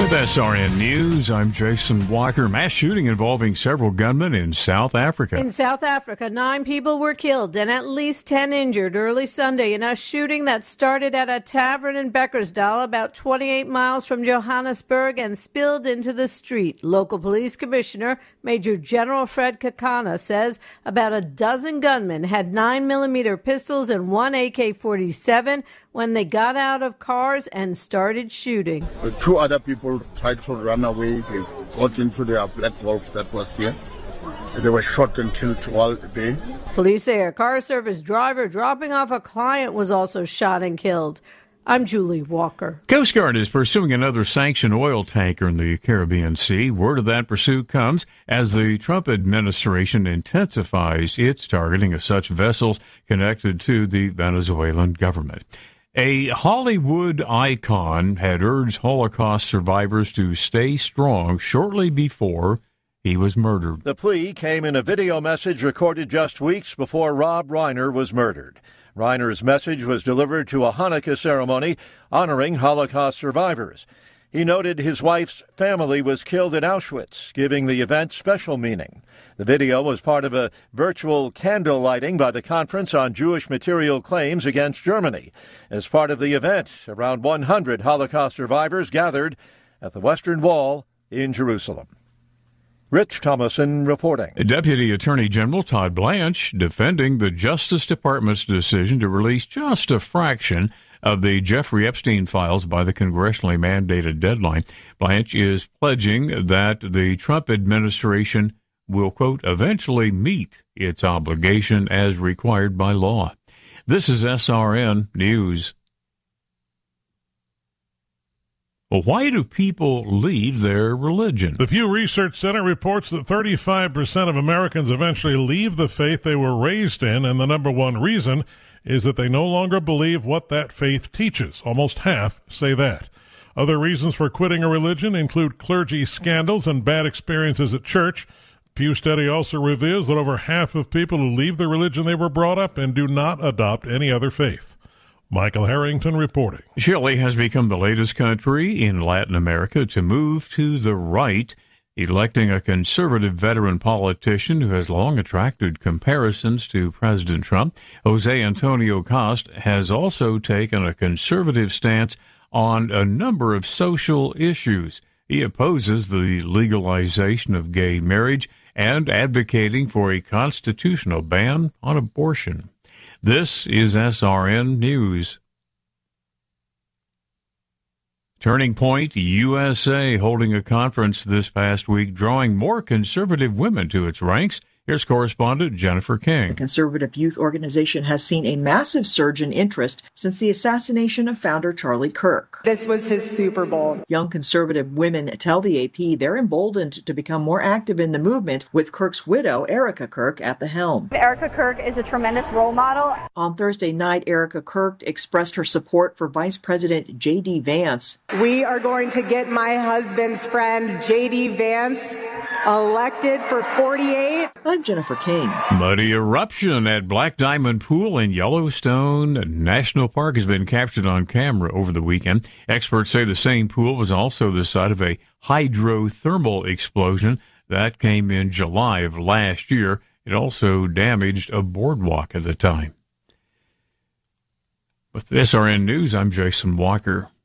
With SRN News, I'm Jason Walker. Mass shooting involving several gunmen in South Africa. In South Africa, 9 people were killed and at least 10 injured early Sunday in a shooting that started at a tavern in Beckersdal, about 28 miles from Johannesburg, and spilled into the street. Local police commissioner Major General Fred Kakana says about a dozen gunmen had 9mm pistols and 1 AK-47 when they got out of cars and started shooting. 2 other people tried to run away. They got into their black Golf that was here. They were shot and killed while there. Police say a car service driver dropping off a client was also shot and killed. I'm Julie Walker. Coast Guard is pursuing another sanctioned oil tanker in the Caribbean Sea. Word of that pursuit comes as the Trump administration intensifies its targeting of such vessels connected to the Venezuelan government. A Hollywood icon had urged Holocaust survivors to stay strong shortly before he was murdered. The plea came in a video message recorded just weeks before Rob Reiner was murdered. Reiner's message was delivered to a Hanukkah ceremony honoring Holocaust survivors. He noted his wife's family was killed at Auschwitz, giving the event special meaning. The video was part of a virtual candle lighting by the Conference on Jewish Material Claims Against Germany. As part of the event, around 100 Holocaust survivors gathered at the Western Wall in Jerusalem. Rich Thomason reporting. Deputy Attorney General Todd Blanche defending the Justice Department's decision to release just a fraction of the Jeffrey Epstein files by the congressionally mandated deadline. Blanche is pledging that the Trump administration will, quote, eventually meet its obligation as required by law. This is SRN News. Well, why do people leave their religion? The Pew Research Center reports that 35% of Americans eventually leave the faith they were raised in, and the number one reason is that they no longer believe what that faith teaches. Almost half say that. Other reasons for quitting a religion include clergy scandals and bad experiences at church. Pew study also reveals that over half of people who leave the religion they were brought up in do not adopt any other faith. Michael Harrington reporting. Chile has become the latest country in Latin America to move to the right, electing a conservative veteran politician who has long attracted comparisons to President Trump. Jose Antonio Costa has also taken a conservative stance on a number of social issues. He opposes the legalization of gay marriage and advocating for a constitutional ban on abortion. This is SRN News. Turning Point USA holding a conference this past week drawing more conservative women to its ranks. Here's correspondent Jennifer King. The conservative youth organization has seen a massive surge in interest since the assassination of founder Charlie Kirk. This was his Super Bowl. Young conservative women tell the AP they're emboldened to become more active in the movement, with Kirk's widow, Erica Kirk, at the helm. Erica Kirk is a tremendous role model. On Thursday night, Erica Kirk expressed her support for Vice President J.D. Vance. We are going to get my husband's friend, J.D. Vance, elected for 48. I'm Jennifer King. Muddy eruption at Black Diamond Pool in Yellowstone National Park has been captured on camera over the weekend. Experts say the same pool was also the site of a hydrothermal explosion that came in July of last year. It also damaged a boardwalk at the time. With SRN News, I'm Jason Walker.